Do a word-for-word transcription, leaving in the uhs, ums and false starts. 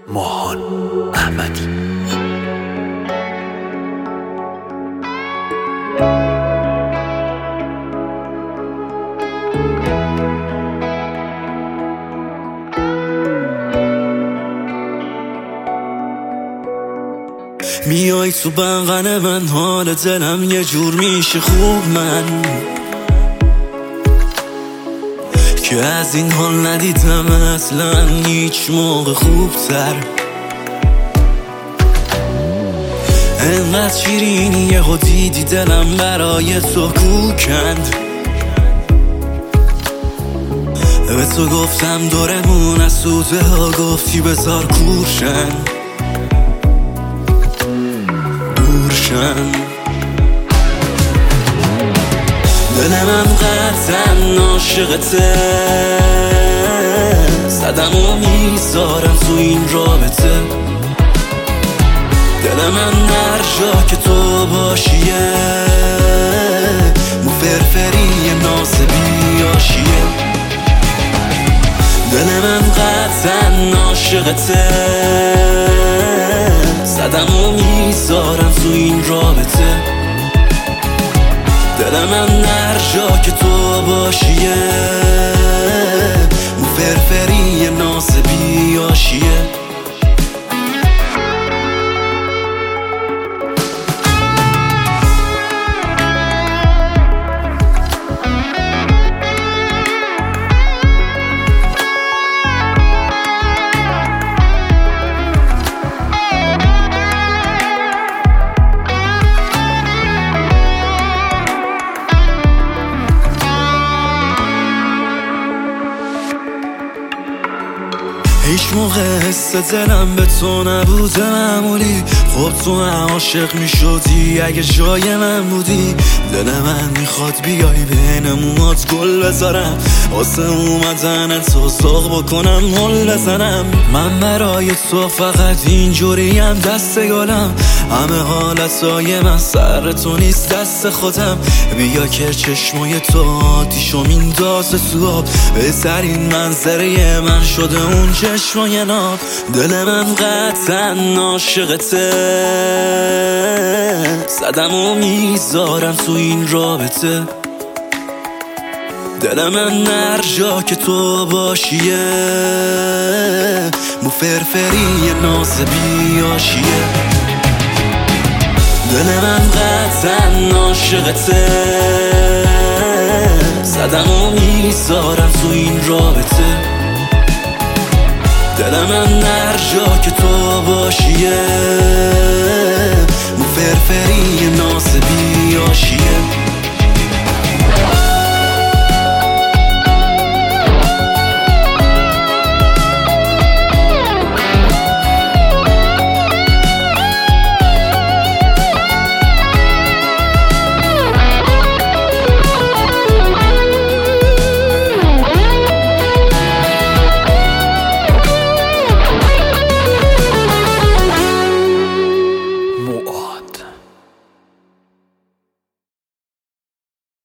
ماهان احمدی. میای تو بغل من، حال دلم یه جور میشه خوب، من که از این حال ندیدم اصلا هیچ موقع خوبتر. انقدر شیرینی یهو دیدی دلم برای تو کوکند. به تو گفتم دورمون از سوزه ها، گفتی بذار کورشن دل من قطعا عاشقته، صدم و میذارم تو این رابطه. دل من هر جا که تو باشیه، مو فرفری ناسبی آشیه. دل من قطعا عاشقته، صدم و میذارم تو این رابطه. دل من هر جا که تو باشیه، مو فرفری ناسبی آشیه. هیچ موقع حس دلم به تو نبوده معمولی، خب تو عاشق می شدی اگه جای من بودی. دل من میخواد بیای بین موهات گل بذارم، واسه اومدن تو ساق بکنم مل بزنم. من برای تو فقط اینجوریم، دست گلم همه حالتهای من سر تو نیست دست خودم. بیا که چشمای تو آتیشو میندازه تو آب، بهترین منظره من شده اون چشمای ناب. دل من قطعا عاشقته، صدم و میذارم تو این رابطه. دل من هر جا که تو باشیه، مو فرفری ناسبی آشیه. دل من قطعا عاشقته، صدم و میذارم تو این رابطه. دل من هر جا که تو باشیه، مو فرفری ناسبی آشیه.